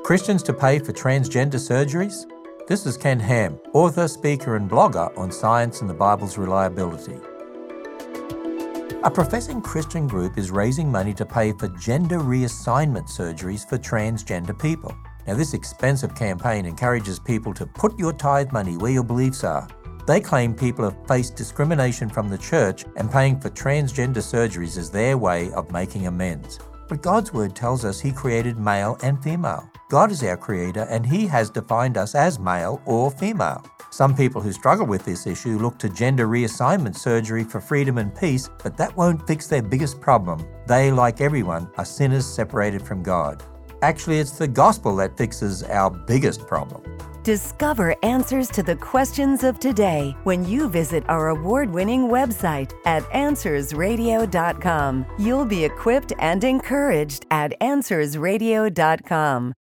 Christians to pay for transgender surgeries? This is Ken Ham, author, speaker and blogger on science and the Bible's reliability. A professing Christian group is raising money to pay for gender reassignment surgeries for transgender people. Now, this expensive campaign encourages people to put your tithe money where your beliefs are. They claim people have faced discrimination from the church, and paying for transgender surgeries is their way of making amends. But God's word tells us He created male and female. God is our creator and He has defined us as male or female. Some people who struggle with this issue look to gender reassignment surgery for freedom and peace, but that won't fix their biggest problem. They, like everyone, are sinners separated from God. Actually, it's the gospel that fixes our biggest problem. Discover answers to the questions of today when you visit our award-winning website at AnswersRadio.com. You'll be equipped and encouraged at AnswersRadio.com.